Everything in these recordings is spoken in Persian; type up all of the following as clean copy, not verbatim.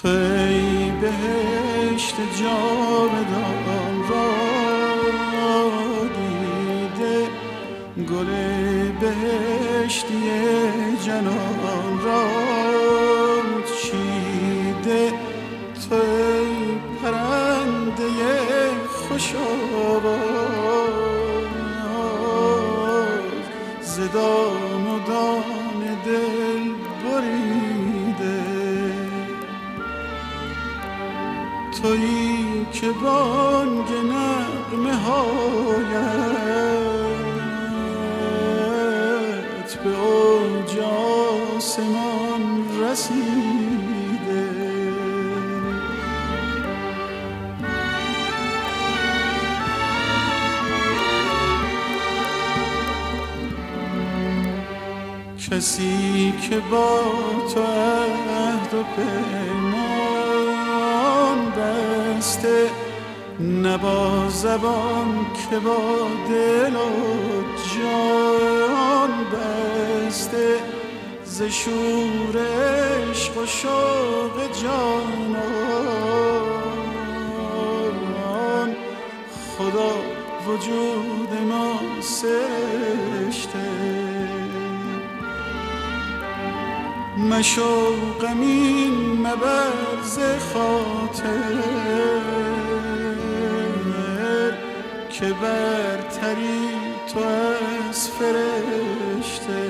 توی بهشت جاودان را دیده، گل بهشتی جنان را چیده، توی پرنده خوش آواز ز دام و دان دل بریده، تویی که بانگ نغمه هایت به اوج آسمان رسیده، کسی که با تو عهد و پیمان بسته، نه با زبان که با دل و جان بسته، ز شور عشق و شوق جانان خدا وجود ما سرشته. مشو غمین مبر ز خاطر که برتری تو از فرشته،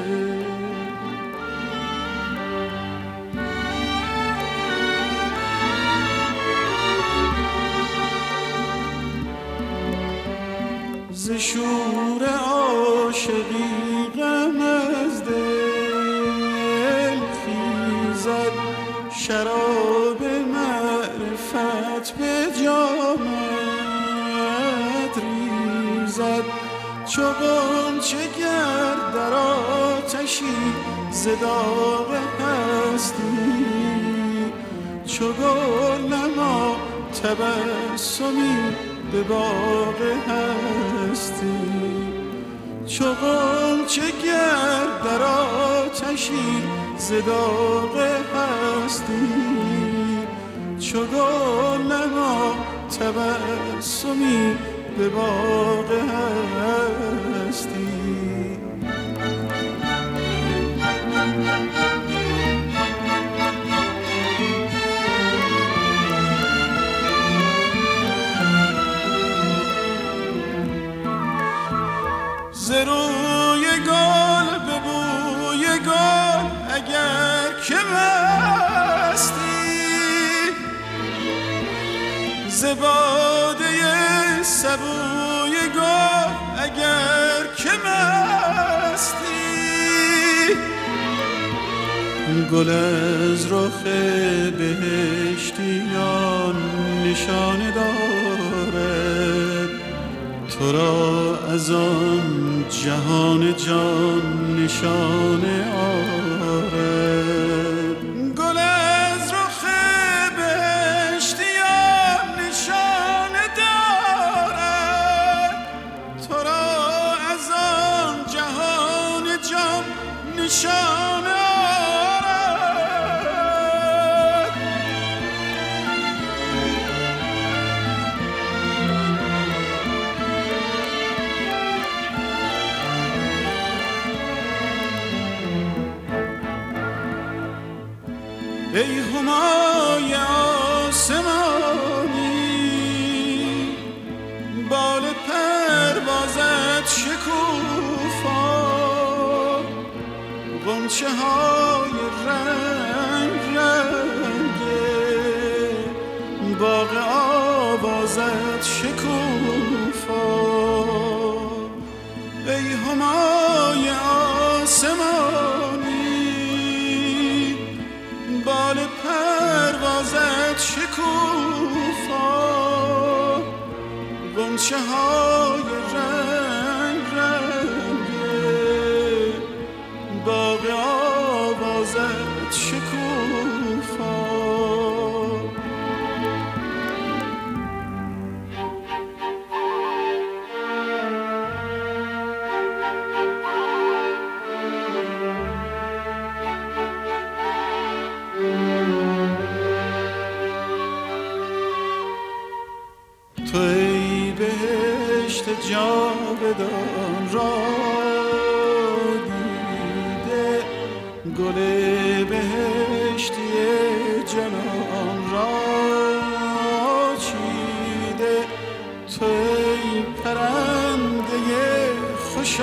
ز شور عاشقی غم از دل خیزد، شراب معرفت به جامت ریزد، چو غنچه گر در آتشی ز داغ هستی، چو گل نما تبسمی به باغ هستی، چو غنچه گر در آتشی ز داغ هستی، چو گل نما تبسمی به باغ هستی. ز روی گل به بوی گل اگر که مستی، ز باده سبوی گل اگر که مستی، گل از رخ بهشتیان نشانه دارد، تو را از آن جهان جان نشانه آرد. گل از رخ بهشتیان نشانه دارد، تو را از آن جهان جان نشانه آرد. ای همای آسمانی، بال پروازت شکوفا، غنچه های رنگ رنگ باغ آوازت شکوفا، ای همای آسمانی، بال پروازت شکوفا، غنچه های رنگ رنگ باغ آوازت شکوفا. بدان را دیده، گل بهشتی جنان را چیده. توی پرنده خوش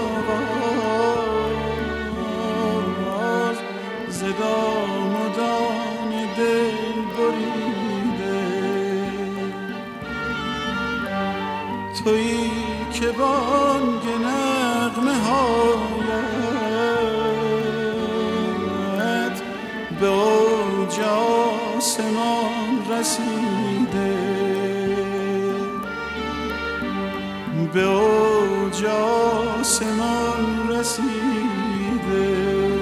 آواز، ز دام و دان دل بریده. تویی که بانگ نغمه هایت به اوج آسمان رسیده، به اوج آسمان رسیده.